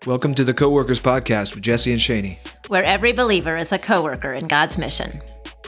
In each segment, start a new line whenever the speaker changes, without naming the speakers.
Welcome to the Co-Workers Podcast with Jesse and Shaney,
where every believer is a co-worker in God's mission.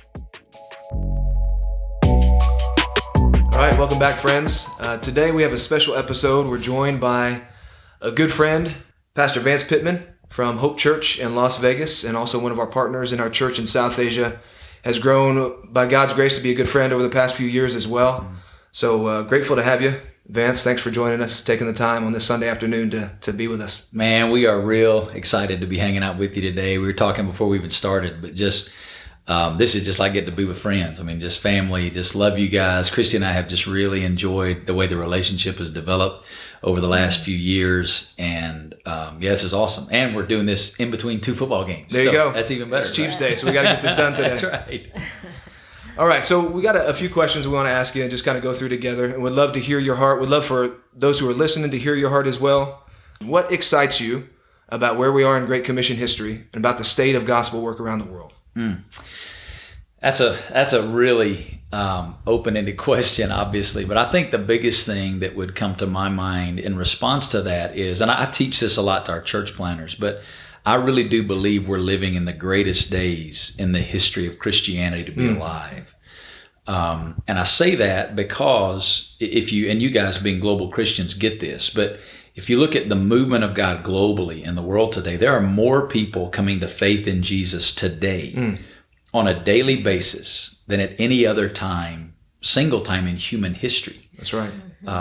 All right, welcome back, friends. Today we have a special episode. We're joined by a good friend, Pastor Vance Pittman from Hope Church in Las Vegas, and also one of our partners in our church in South Asia. Has grown, by God's grace, to be a good friend over the past few years as well. So grateful to have you. Vance, thanks for joining us, taking the time on this Sunday afternoon to be with us.
Man, we are real excited to be hanging out with you today. We were talking before we even started, but just this is just like getting to be with friends. I mean, just family, just love you guys. Christy and I have just really enjoyed the way the relationship has developed over the last few years. And this is awesome. And we're doing this in between two football games.
There you go.
That's even better.
It's Chiefs Day, so we got to get this done today.
That's right.
All right, so we got a few questions we want to ask you and just kind of go through together. And we'd love to hear your heart. We'd love for those who are listening to hear your heart as well. What excites you about where we are in Great Commission history and about the state of gospel work around the world?
That's a really open-ended question, obviously. But I think the biggest thing that would come to my mind in response to that is, and I teach this a lot to our church planners, but I really do believe we're living in the greatest days in the history of Christianity to be alive. And I say that because if you, and you guys being global Christians get this, but if you look at the movement of God globally in the world today, there are more people coming to faith in Jesus today on a daily basis than at any other time, single time in human history.
That's right.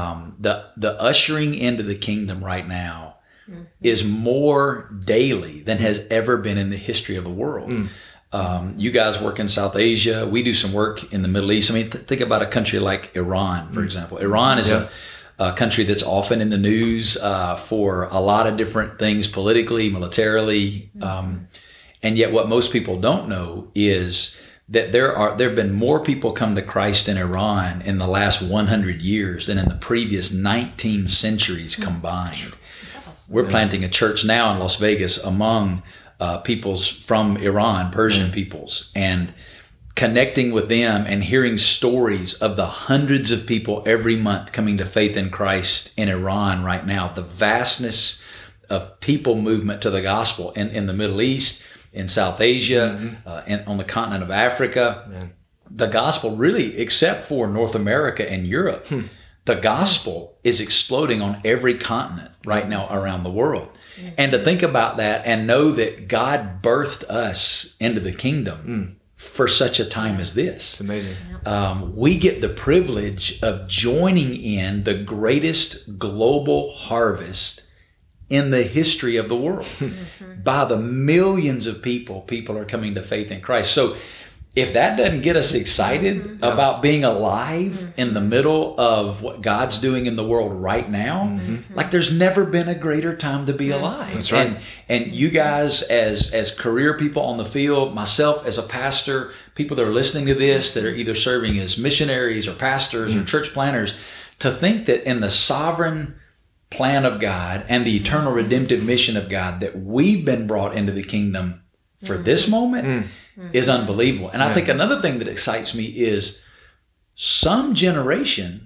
The ushering into the kingdom right now is more daily than has ever been in the history of the world. You guys work in South Asia. We do some work in the Middle East. I mean, think about a country like Iran, for example. Iran is a country that's often in the news for a lot of different things, politically, militarily. And yet what most people don't know is that there have been more people come to Christ in Iran in the last 100 years than in the previous 19 centuries combined. We're planting a church now in Las Vegas among peoples from Iran, Persian peoples, and connecting with them and hearing stories of the hundreds of people every month coming to faith in Christ in Iran right now, the vastness of people movement to the gospel in the Middle East, in South Asia, and on the continent of Africa. The gospel really, except for North America and Europe, the gospel is exploding on every continent right now around the world. And to think about that and know that God birthed us into the kingdom for such a time as this.
It's amazing.
We get the privilege of joining in the greatest global harvest in the history of the world. By the millions of people are coming to faith in Christ. So if that doesn't get us excited about being alive in the middle of what God's doing in the world right now, like there's never been a greater time to be alive.
That's right.
And you guys as career people on the field, myself as a pastor, people that are listening to this that are either serving as missionaries or pastors or church planners, to think that in the sovereign plan of God and the eternal redemptive mission of God that we've been brought into the kingdom for this moment is unbelievable. And I think another thing that excites me is some generation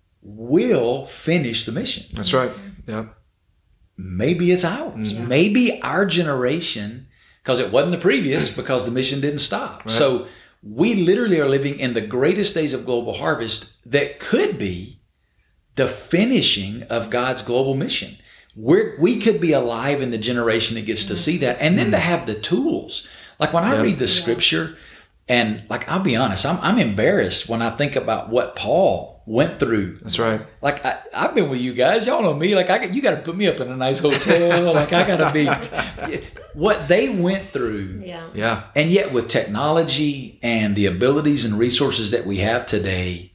will finish the mission.
That's right. Yeah.
Maybe it's ours. Maybe our generation, because it wasn't the previous, because the mission didn't stop. Right. So we literally are living in the greatest days of global harvest that could be the finishing of God's global mission. We could be alive in the generation that gets to see that, and then to have the tools. Like when I read the scripture, and like I'll be honest, I'm embarrassed when I think about what Paul went through.
That's right.
Like I've been with you guys, y'all know me. Like you got to put me up in a nice hotel. Like I got to be what they went through.
Yeah.
And yet with technology and the abilities and resources that we have today,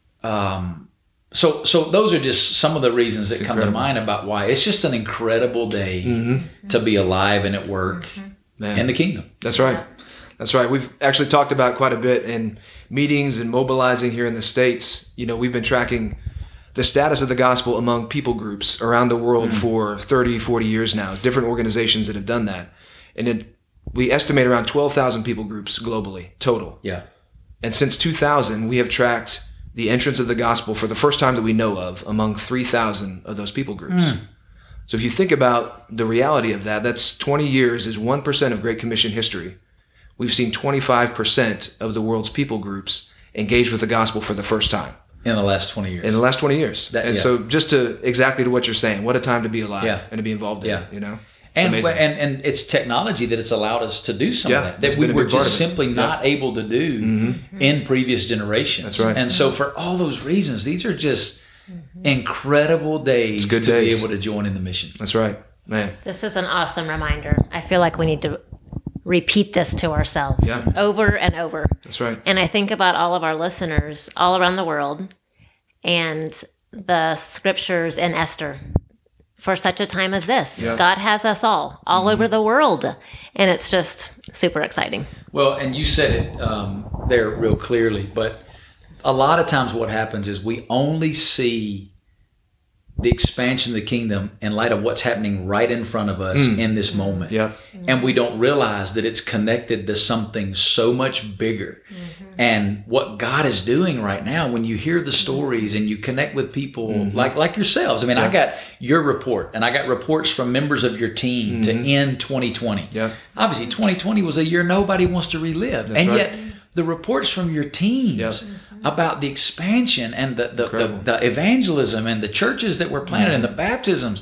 so those are just some of the reasons that come to mind about why it's just an incredible day to be alive and at work in the kingdom.
That's right. That's right. We've actually talked about quite a bit in meetings and mobilizing here in the States. You know, we've been tracking the status of the gospel among people groups around the world for 30, 40 years now, different organizations that have done that. And we estimate around 12,000 people groups globally, total.
Yeah.
And since 2000, we have tracked the entrance of the gospel for the first time that we know of among 3,000 of those people groups. So if you think about the reality of that, that's 20 years is 1% of Great Commission history. We've seen 25% of the world's people groups engage with the gospel for the first time.
In the last 20 years.
In the last 20 years. So just exactly to what you're saying, what a time to be alive and to be involved in, you know?
And it's technology that it's allowed us to do some of that we were just simply not able to do in previous generations.
That's right.
And so for all those reasons, these are just incredible days to be able to join in the mission.
That's right, man.
This is an awesome reminder. I feel like we need to repeat this to ourselves over and over.
That's right.
And I think about all of our listeners all around the world and the scriptures in Esther. For such a time as this, God has us all over the world. And it's just super exciting.
Well, and you said it there real clearly, but a lot of times what happens is we only see the expansion of the kingdom in light of what's happening right in front of us in this moment.
Yeah.
And we don't realize that it's connected to something so much bigger. And what God is doing right now, when you hear the stories and you connect with people like yourselves. I mean, I got your report and I got reports from members of your team to end 2020.
Yeah.
Obviously, 2020 was a year nobody wants to relive.
That's
and
right.
yet the reports from your teams about the expansion and the evangelism and the churches that were planted and the baptisms,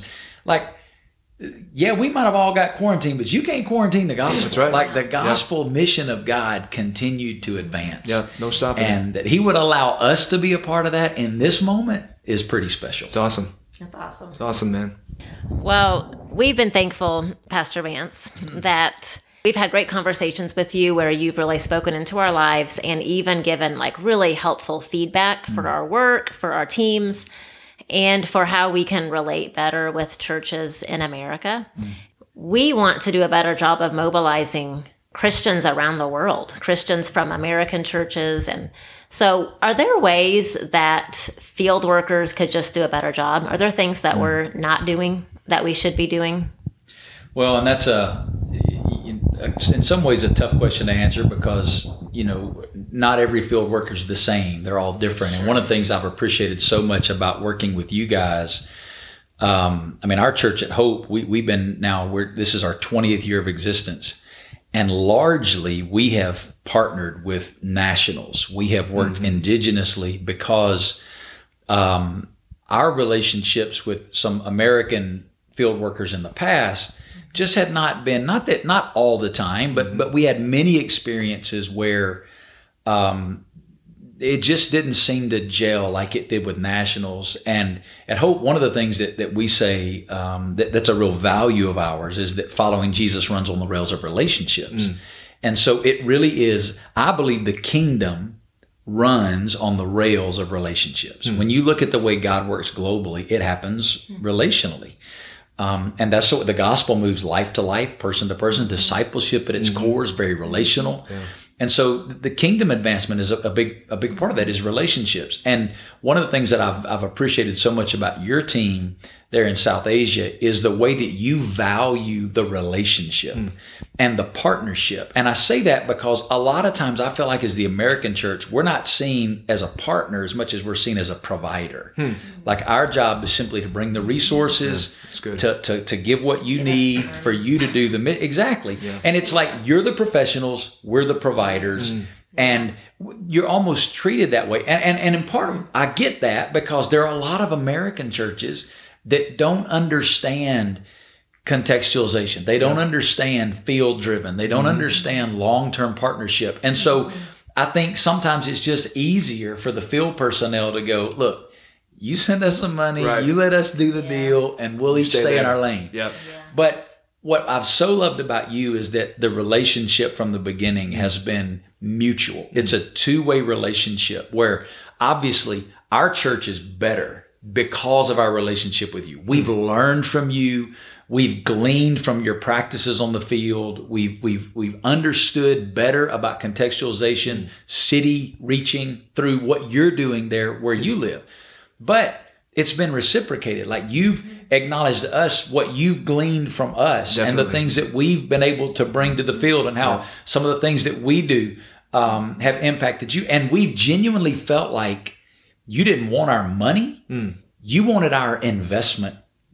we might have all got quarantined, but you can't quarantine the gospel.
That's right.
Like the gospel mission of God continued to advance.
Yeah, no stopping.
And that he would allow us to be a part of that in this moment is pretty special.
It's awesome.
That's awesome.
It's awesome, man.
Well, we've been thankful, Pastor Vance, that we've had great conversations with you where you've really spoken into our lives and even given really helpful feedback for our work, for our teams, and for how we can relate better with churches in America. We want to do a better job of mobilizing Christians around the world, Christians from American churches. And so are there ways that field workers could just do a better job? Are there things that we're not doing that we should be doing?
Well, and that's in some ways a tough question to answer because, not every field worker is the same. They're all different. And one of the things I've appreciated so much about working with you guys, our church at Hope, we've been this is our 20th year of existence. And largely we have partnered with nationals. We have worked indigenously because our relationships with some American field workers in the past just had not been, not all the time, but we had many experiences where it just didn't seem to gel like it did with nationals. And at Hope, one of the things that we say that's a real value of ours is that following Jesus runs on the rails of relationships. And so it really is, I believe the kingdom runs on the rails of relationships. When you look at the way God works globally, it happens relationally. And that's what the gospel moves life to life, person to person. Discipleship at its core is very relational. Yeah. And so the kingdom advancement is a big part of that is relationships. And one of the things that I've appreciated so much about your team there in South Asia is the way that you value the relationship and the partnership. And I say that because a lot of times I feel like as the American church, we're not seen as a partner as much as we're seen as a provider. Like our job is simply to bring the resources, to give what you need for you to do the exactly. Yeah. And it's like you're the professionals, we're the providers. And you're almost treated that way. And in part, I get that because there are a lot of American churches that don't understand contextualization. They don't understand field driven. They don't understand long-term partnership. And so I think sometimes it's just easier for the field personnel to go, look, you send us some money, you let us do the deal, and we'll each stay in our lane.
Yep.
But what I've so loved about you is that the relationship from the beginning has been mutual. It's a two-way relationship where obviously our church is better because of our relationship with you. We've learned from you. We've gleaned from your practices on the field. We've understood better about contextualization, city reaching through what you're doing there where you live. But it's been reciprocated. Like you've acknowledged to us what you've gleaned from us and the things that we've been able to bring to the field and how some of the things that we do have impacted you. And we've genuinely felt like you didn't want our money. You wanted our investment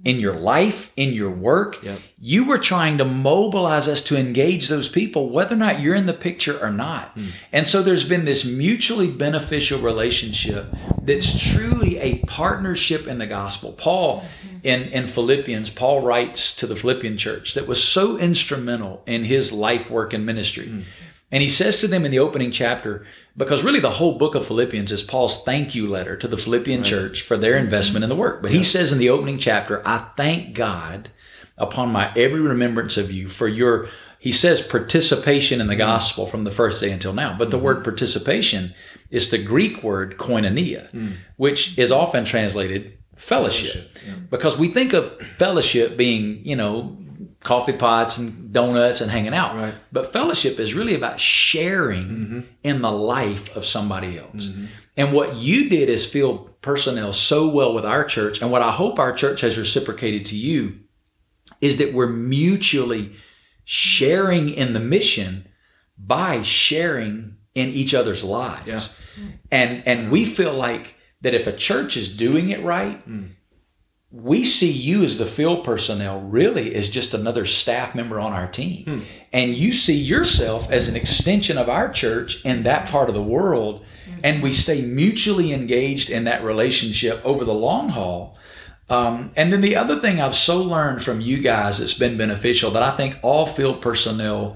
in your life, in your work.
Yep.
You were trying to mobilize us to engage those people, whether or not you're in the picture or not. And so there's been this mutually beneficial relationship that's truly a partnership in the gospel. Paul, in Philippians, Paul writes to the Philippian church that was so instrumental in his life, work, and ministry. And he says to them in the opening chapter, because really the whole book of Philippians is Paul's thank you letter to the Philippian church for their investment in the work. But he says in the opening chapter, I thank God upon my every remembrance of you for your, he says, participation in the gospel from the first day until now. But the word participation is the Greek word koinonia, which is often translated fellowship. Because we think of fellowship being, coffee pots and donuts and hanging out.
Right.
But fellowship is really about sharing in the life of somebody else. And what you did is field personnel so well with our church, and what I hope our church has reciprocated to you, is that we're mutually sharing in the mission by sharing in each other's lives. And we feel like that if a church is doing it right, we see you as the field personnel really as just another staff member on our team. And you see yourself as an extension of our church in that part of the world. And we stay mutually engaged in that relationship over the long haul. And then the other thing I've so learned from you guys that's been beneficial, that I think all field personnel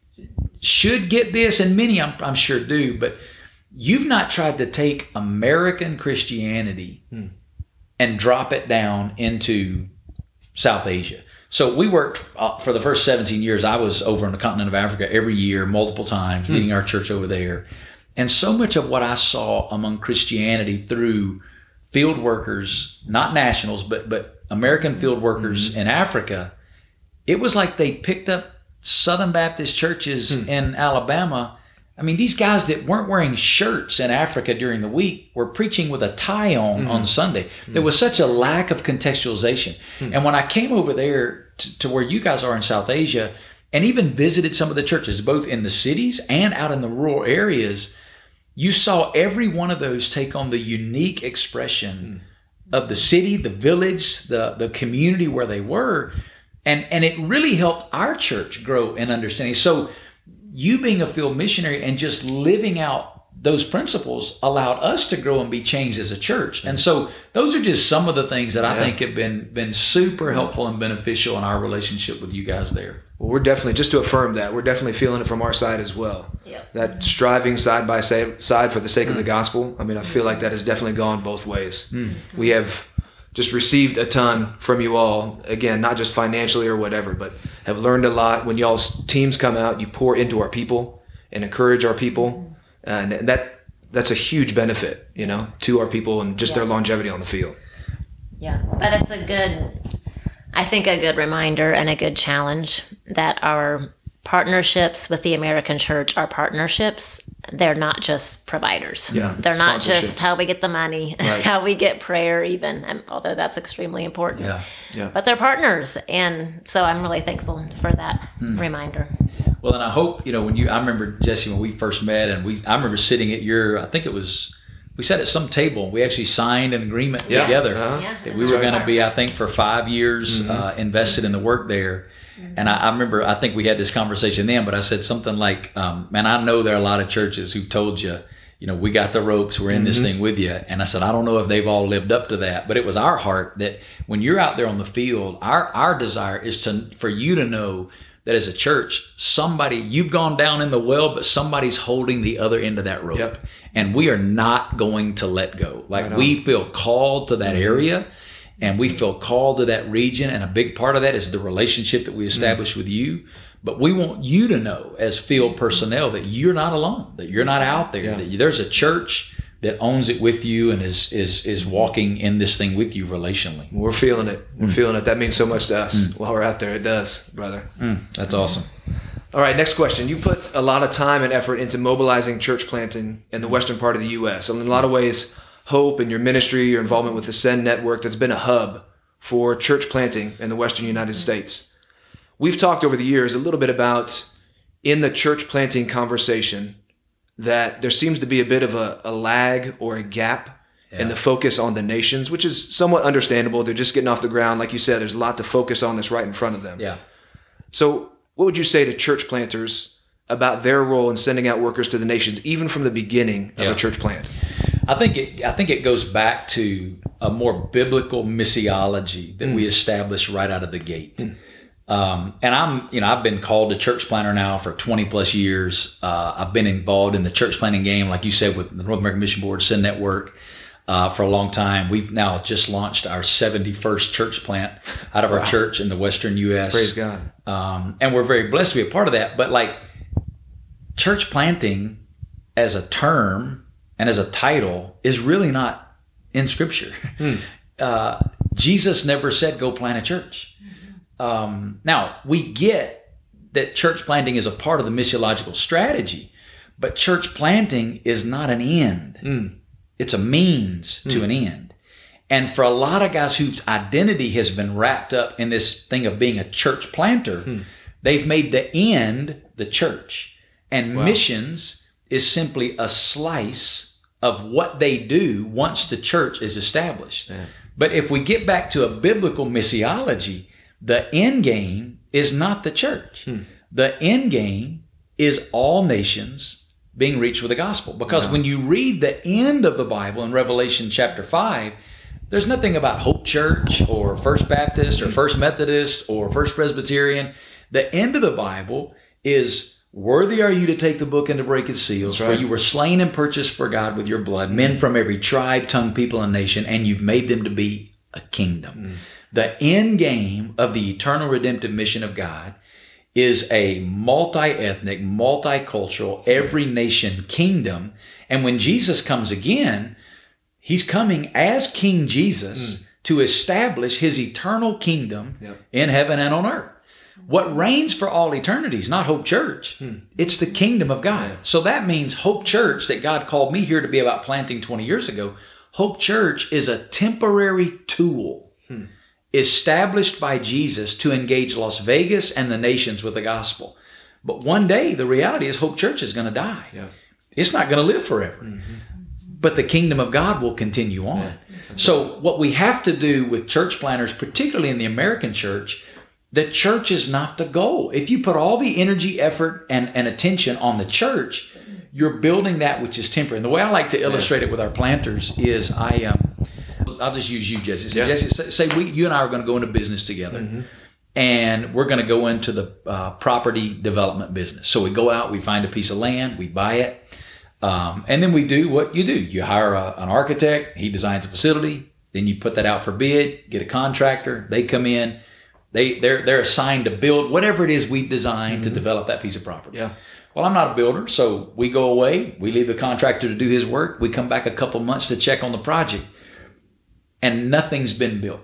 should get this, and many I'm sure do, but you've not tried to take American Christianity and drop it down into South Asia. So we worked for the first 17 years. I was over on the continent of Africa every year, multiple times, leading our church over there. And so much of what I saw among Christianity through field workers, not nationals, but American field workers in Africa, it was like they picked up Southern Baptist churches in Alabama. I mean, these guys that weren't wearing shirts in Africa during the week were preaching with a tie on Sunday. There was such a lack of contextualization. And when I came over there to where you guys are in South Asia, and even visited some of the churches, both in the cities and out in the rural areas, you saw every one of those take on the unique expression of the city, the village, the community where they were. And it really helped our church grow in understanding. So you being a field missionary and just living out those principles allowed us to grow and be changed as a church. And so those are just some of the things that I think have been super helpful and beneficial in our relationship with you guys there.
Well, we're definitely, just to affirm that, we're definitely feeling it from our side as well. That striving side by side for the sake of the gospel. I mean, I feel like that has definitely gone both ways. We have just received a ton from you all, again, not just financially or whatever, but have learned a lot. When y'all's teams come out, you pour into our people and encourage our people. And that's a huge benefit, to our people and just their longevity on the field.
Yeah, but it's a good reminder and a good challenge that our partnerships with the American church are partnerships. They're not just providers. They're not just how we get the money, how we get prayer even, and although that's extremely important. But they're partners. And so I'm really thankful for that reminder.
Well, and I hope, I remember, Jesse, when we first met, and I remember sitting at we sat at some table. We actually signed an agreement together that we were going to be, I think, for 5 years invested in the work there. And I remember, I think we had this conversation then, but I said something like, man, I know there are a lot of churches who've told you, we got the ropes, we're in this thing with you. And I said, I don't know if they've all lived up to that, but it was our heart that when you're out there on the field, our desire is for you to know that as a church, you've gone down in the well, but somebody's holding the other end of that rope. And we are not going to let go. We feel called to that area, and we feel called to that region. And a big part of that is the relationship that we establish with you. But we want you to know as field personnel that you're not alone, that you're not out there, that there's a church that owns it with you and is walking in this thing with you relationally.
We're feeling it. We're feeling it. That means so much to us while we're out there. It does, brother.
That's awesome.
All right, next question. You put a lot of time and effort into mobilizing church planting in the western part of the U.S. So in a lot of ways, Hope and your ministry, your involvement with the Send Network, that's been a hub for church planting in the western United States. We've talked over the years a little bit about, in the church planting conversation, that there seems to be a bit of a lag or a gap and the focus on the nations, which is somewhat understandable. They're just getting off the ground. Like you said, there's a lot to focus on that's right in front of them.
Yeah.
So what would you say to church planters about their role in sending out workers to the nations, even from the beginning of a church plant?
I think it goes back to a more biblical missiology that we established right out of the gate. And I've been called a church planter now for 20 plus years. I've been involved in the church planting game, like you said, with the North American Mission Board, Send Network, for a long time. We've now just launched our 71st church plant out of our church in the Western U.S.
Praise God.
And we're very blessed to be a part of that. But like church planting as a term and as a title is really not in Scripture. Jesus never said, go plant a church. Now, we get that church planting is a part of the missiological strategy, but church planting is not an end. It's a means to an end. And for a lot of guys whose identity has been wrapped up in this thing of being a church planter, they've made the end the church. And missions is simply a slice of what they do once the church is established. Yeah. But if we get back to a biblical missiology, the end game is not the church. The end game is all nations being reached with the gospel. Because when you read the end of the Bible in Revelation chapter 5, there's nothing about Hope Church or First Baptist or First Methodist or First Presbyterian. The end of the Bible is, worthy are you to take the book and to break its seals, for you were slain and purchased for God with your blood, men from every tribe, tongue, people, and nation, and you've made them to be a kingdom. The end game of the eternal redemptive mission of God is a multi-ethnic, multicultural, every nation kingdom. And when Jesus comes again, he's coming as King Jesus to establish his eternal kingdom in heaven and on earth. What reigns for all eternity is not Hope Church. It's the kingdom of God. So that means Hope Church, that God called me here to be about planting 20 years ago, Hope Church is a temporary tool established by Jesus to engage Las Vegas and the nations with the gospel. But one day, the reality is Hope Church is going to die. It's not going to live forever. But the kingdom of God will continue on. So what we have to do with church planters, particularly in the American church, the church is not the goal. If you put all the energy, effort, and attention on the church, you're building that which is temporary. And the way I like to illustrate it with our planters is I'll just use you, Jesse. So Jesse, say you and I are going to go into business together, and we're going to go into the property development business. So we go out, we find a piece of land, we buy it, and then we do what you do. You hire an architect, he designs a facility, then you put that out for bid, get a contractor, they come in, they're assigned to build whatever it is we've designed to develop that piece of property. Well, I'm not a builder, so we go away, we leave the contractor to do his work, we come back a couple months to check on the project, and nothing's been built.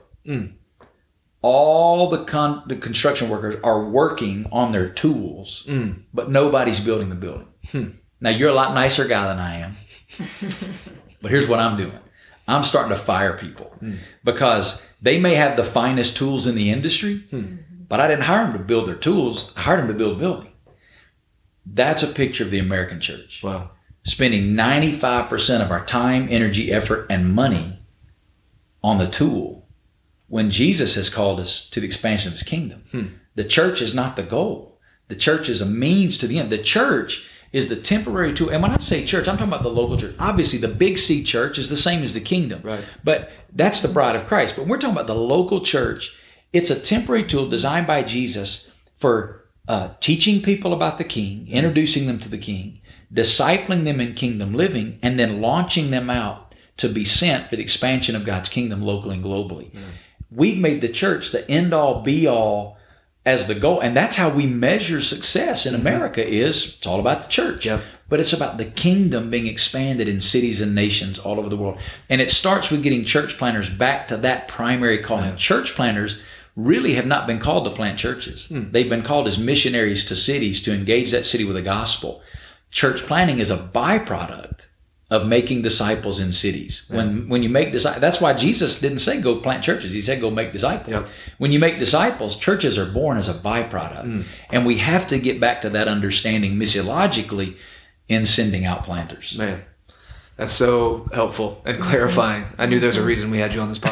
All the construction workers are working on their tools, but nobody's building the building. Now, you're a lot nicer guy than I am, but here's what I'm doing. I'm starting to fire people because they may have the finest tools in the industry, but I didn't hire them to build their tools. I hired them to build a building. That's a picture of the American church.
Wow.
Spending 95% of our time, energy, effort, and money on the tool when Jesus has called us to the expansion of his kingdom. The church is not the goal. The church is a means to the end. The church is the temporary tool. And when I say church, I'm talking about the local church. Obviously, the Big C church is the same as the kingdom. But that's the bride of Christ. But we're talking about the local church. It's a temporary tool designed by Jesus for teaching people about the king, introducing them to the king, discipling them in kingdom living, and then launching them out to be sent for the expansion of God's kingdom locally and globally. We've made the church the end-all, be-all as the goal. And that's how we measure success in America it's all about the church. But it's about the kingdom being expanded in cities and nations all over the world. And it starts with getting church planters back to that primary calling. Church planters really have not been called to plant churches. They've been called as missionaries to cities to engage that city with the gospel. Church planting is a byproduct of making disciples in cities. When you make disciples, that's why Jesus didn't say go plant churches. He said go make disciples. When you make disciples, churches are born as a byproduct. And we have to get back to that understanding missiologically in sending out planters.
Man, That's so helpful and clarifying. I knew there's a reason we had you on this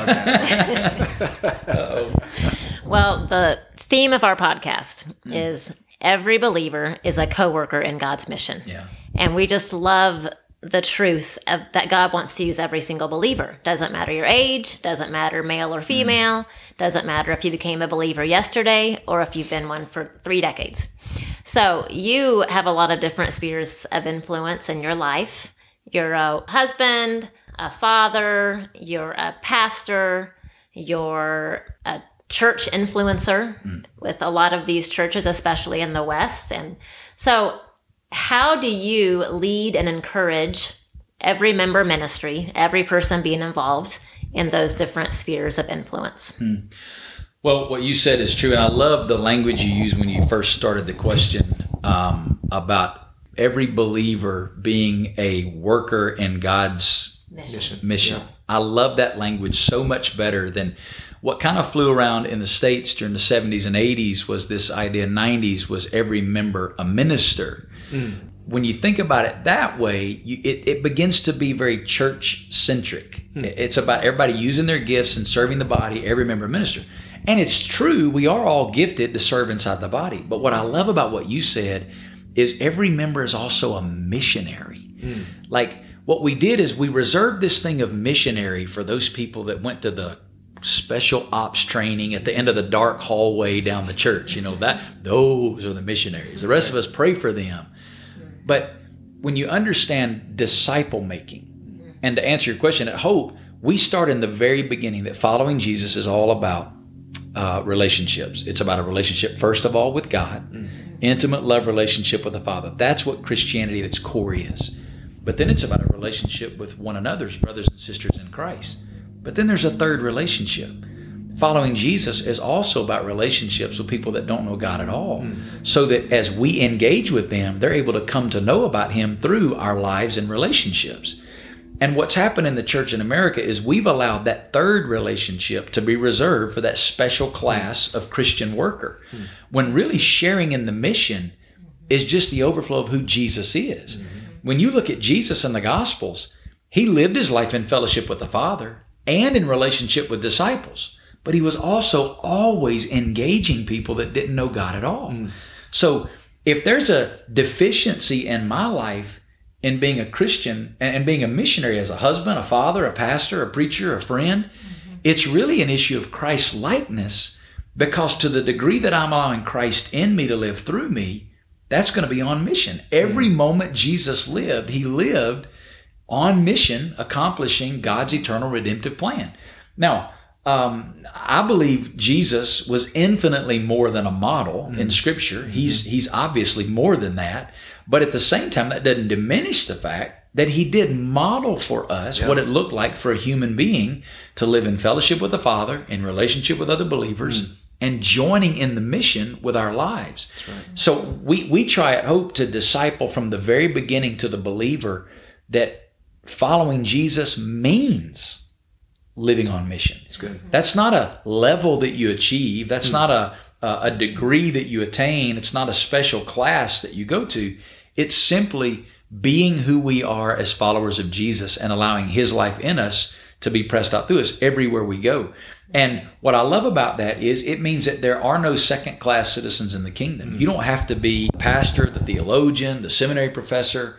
podcast.
Well, the theme of our podcast is every believer is a co-worker in God's mission.
Yeah.
And we just love the truth of that God wants to use every single believer. Doesn't matter your age, doesn't matter male or female, doesn't matter if you became a believer yesterday or if you've been one for 3 decades. So you have a lot of different spheres of influence in your life. You're a husband, a father, you're a pastor, you're a church influencer with a lot of these churches, especially in the West. And so how do you lead and encourage every member ministry, every person being involved in those different spheres of influence?
Well, what you said is true. And I love the language you used when you first started the question about every believer being a worker in God's mission.
Yeah.
I love that language so much better than what kind of flew around in the States during the 70s and 80s was this idea, 90s was every member a minister. When you think about it that way, it begins to be very church-centric. It's about everybody using their gifts and serving the body, every member a minister. And it's true, we are all gifted to serve inside the body. But what I love about what you said is every member is also a missionary. Like what we did is we reserved this thing of missionary for those people that went to the special ops training at the end of the dark hallway down the church. You know, those are the missionaries. The rest of us pray for them. But when you understand disciple making, and to answer your question, at Hope, we start in the very beginning that following Jesus is all about relationships. It's about a relationship, first of all, with God, intimate love relationship with the Father. That's what Christianity at its core is. But then it's about a relationship with one another's brothers and sisters in Christ. But then there's a third relationship. Following Jesus is also about relationships with people that don't know God at all. So that as we engage with them, they're able to come to know about Him through our lives and relationships. And what's happened in the church in America is we've allowed that third relationship to be reserved for that special class of Christian worker, when really sharing in the mission is just the overflow of who Jesus is. When you look at Jesus in the Gospels, He lived His life in fellowship with the Father and in relationship with disciples, but He was also always engaging people that didn't know God at all. So if there's a deficiency in my life in being a Christian and being a missionary as a husband, a father, a pastor, a preacher, a friend, it's really an issue of Christ's likeness, because to the degree that I'm allowing Christ in me to live through me, that's going to be on mission. Every moment Jesus lived, He lived on mission, accomplishing God's eternal redemptive plan. Now, I believe Jesus was infinitely more than a model in Scripture. He's obviously more than that. But at the same time, that doesn't diminish the fact that He did model for us what it looked like for a human being to live in fellowship with the Father, in relationship with other believers, and joining in the mission with our lives. That's right. So we try at Hope to disciple from the very beginning to the believer that following Jesus means living on mission.
It's good.
That's not a level that you achieve. That's not a degree that you attain. It's not a special class that you go to. It's simply being who we are as followers of Jesus and allowing His life in us to be pressed out through us everywhere we go. And what I love about that is it means that there are no second-class citizens in the kingdom. You don't have to be the pastor, the theologian, the seminary professor.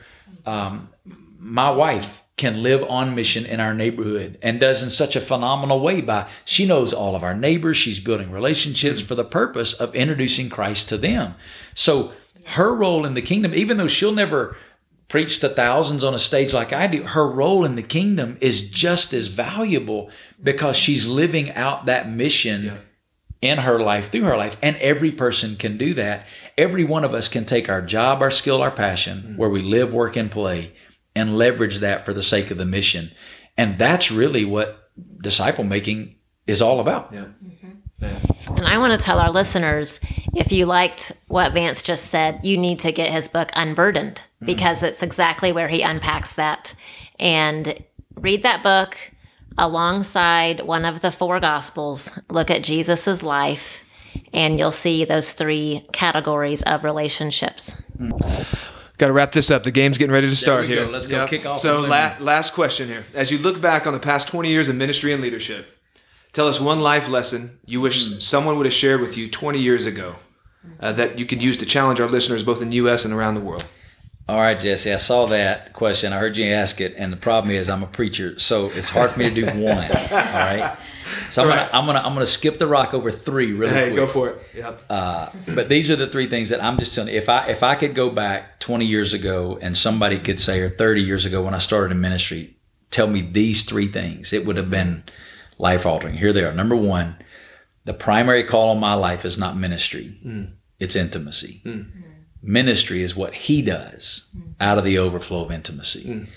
My wife can live on mission in our neighborhood and does in such a phenomenal way she knows all of our neighbors. She's building relationships for the purpose of introducing Christ to them. So her role in the kingdom, even though she'll never preach to thousands on a stage like I do, her role in the kingdom is just as valuable because she's living out that mission in her life, through her life. And every person can do that. Every one of us can take our job, our skill, our passion, where we live, work, and play, and leverage that for the sake of the mission. And that's really what disciple making is all about.
Yeah.
And I want to tell our listeners, if you liked what Vance just said, you need to get his book Unburdened, because it's exactly where he unpacks that. And read that book alongside one of the 4 Gospels. Look at Jesus's life, and you'll see those 3 categories of relationships.
Got to wrap this up. The game's getting ready to start
we go.
here.
Let's go kick off
So
this movie.
last question here. As you look back on the past 20 years of ministry and leadership, tell us one life lesson you wish someone would have shared with you 20 years ago that you could use to challenge our listeners both in the U.S. and around the world.
All right, Jesse, I saw that question. I heard you ask it, and the problem is I'm a preacher, so it's hard for me to do one. All right, so I'm gonna skip the rock over three really quick.
Go for it. Yep.
But these are the three things that I'm just telling you. If I could go back 20 years ago, and somebody could say, or 30 years ago when I started in ministry, tell me these three things, it would have been life altering. Here they are. Number one, the primary call on my life is not ministry; it's intimacy. Ministry is what he does out of the overflow of intimacy.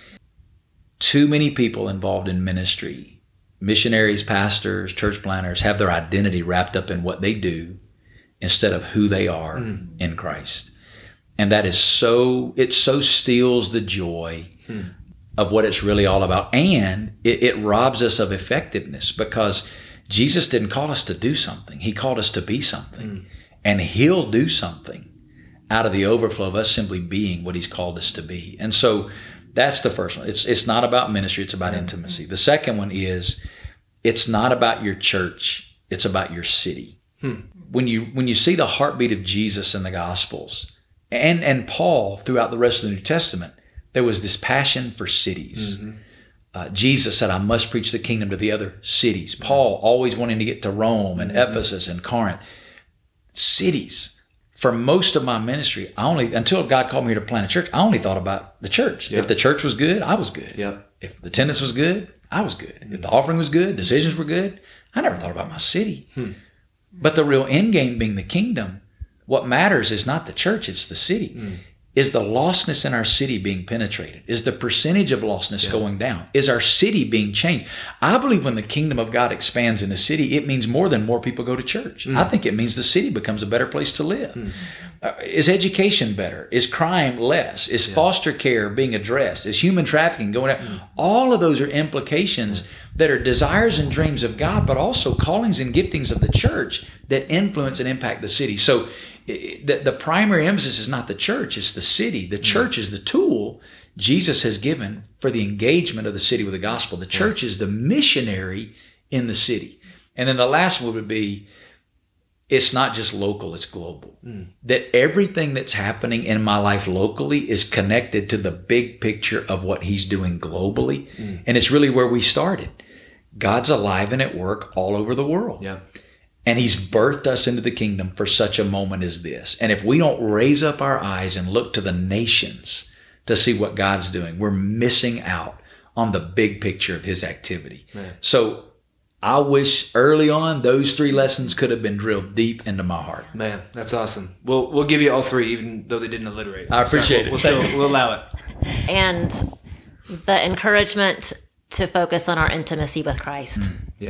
Too many people involved in ministry, missionaries, pastors, church planners, have their identity wrapped up in what they do instead of who they are in Christ. And that is it so steals the joy of what it's really all about. And it robs us of effectiveness, because Jesus didn't call us to do something. He called us to be something. And he'll do something out of the overflow of us simply being what he's called us to be. And so that's the first one. It's not about ministry, it's about intimacy. The second one is, it's not about your church, it's about your city. When you see the heartbeat of Jesus in the Gospels and Paul throughout the rest of the New Testament, there was this passion for cities. Jesus said, I must preach the kingdom to the other cities. Paul always wanting to get to Rome and Ephesus and Corinth. Cities. For most of my ministry, until God called me here to plant a church, I only thought about the church. If the church was good, I was good. If the attendance was good, I was good. If the offering was good, decisions were good, I never thought about my city. But the real end game being the kingdom, what matters is not the church, it's the city. Is the lostness in our city being penetrated? Is the percentage of lostness going down? Is our city being changed? I believe when the kingdom of God expands in a city, it means more than more people go to church. I think it means the city becomes a better place to live. Is education better? Is crime less? Is foster care being addressed? Is human trafficking going out? All of those are implications that are desires and dreams of God, but also callings and giftings of the church that influence and impact the city. So the primary emphasis is not the church, it's the city. The church is the tool Jesus has given for the engagement of the city with the gospel. The church is the missionary in the city. And then the last one would be, it's not just local, it's global. That everything that's happening in my life locally is connected to the big picture of what he's doing globally. And it's really where we started. God's alive and at work all over the world. And he's birthed us into the kingdom for such a moment as this. And if we don't raise up our eyes and look to the nations to see what God's doing, we're missing out on the big picture of his activity. So I wish early on those three lessons could have been drilled deep into my heart.
Man, that's awesome. We'll give you all three, even though they didn't alliterate.
I appreciate it.
We'll allow it.
And the encouragement to focus on our intimacy with Christ.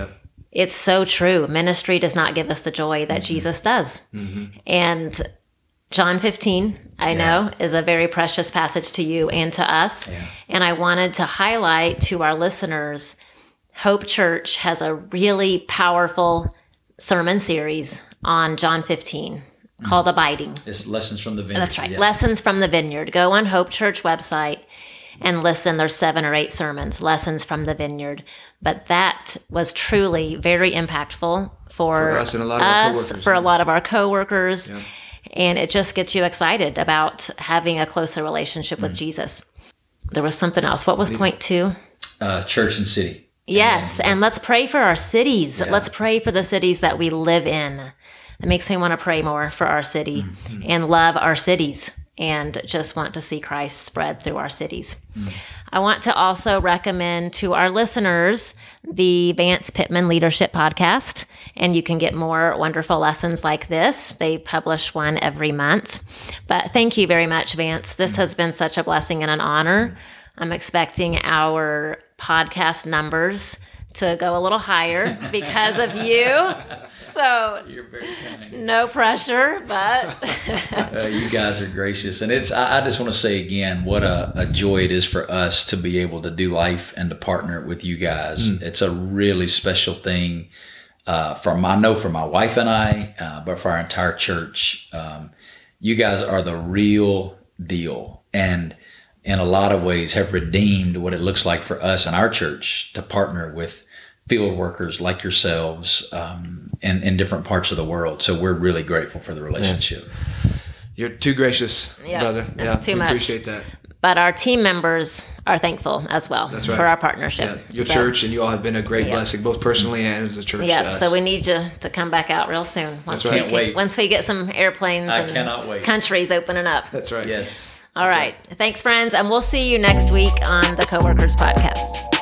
It's so true. Ministry does not give us the joy that Jesus does. And John 15, I know, is a very precious passage to you and to us. And I wanted to highlight to our listeners, Hope Church has a really powerful sermon series on John 15 called Abiding.
It's Lessons from the Vineyard.
That's right. Lessons from the Vineyard. Go on Hope Church website and listen. There's 7 or 8 sermons, Lessons from the Vineyard. But that was truly very impactful for
us and a lot of our coworkers.
For a lot of our coworkers. And it just gets you excited about having a closer relationship with Jesus. There was something else. What was point 2?
Church and city.
Yes, and let's pray for our cities. Let's pray for the cities that we live in. It makes me want to pray more for our city and love our cities and just want to see Christ spread through our cities. I want to also recommend to our listeners the Vance Pittman Leadership Podcast, and you can get more wonderful lessons like this. They publish one every month. But thank you very much, Vance. This has been such a blessing and an honor. I'm expecting our podcast numbers to go a little higher because of you. So
You're very kind.
no pressure, but
You guys are gracious. And I just want to say again, what a joy it is for us to be able to do life and to partner with you guys. It's a really special thing for my wife and I, but for our entire church. You guys are the real deal. and in a lot of ways have redeemed what it looks like for us in our church to partner with field workers like yourselves in different parts of the world. So we're really grateful for the relationship.
You're too gracious, brother.
That's too much.
Appreciate that.
But our team members are thankful as well for our partnership.
Your church and you all have been a great blessing, both personally and as a church to us.
So we need you to come back out real soon.
Once we
get some airplanes
cannot wait.
Countries opening up.
That's right.
Yes.
All right. Thanks, friends. And we'll see you next week on the Coworkers Podcast.